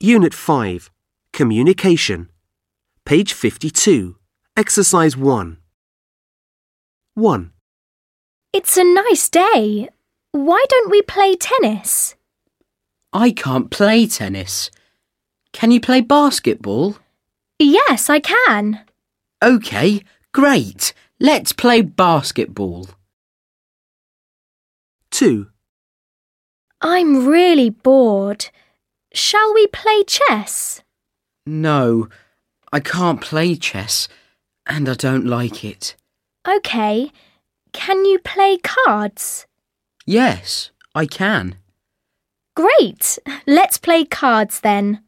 Unit 5. Communication. Page 52. Exercise 1. 1. It's a nice day. Why don't we play tennis? I can't play tennis. Can you play basketball? Yes, I can. OK, great. Let's play basketball. 2. I'm really bored. Shall we play chess? No, I can't play chess, and I don't like it. OK. Can you play cards? Yes, I can. Great. Let's play cards then.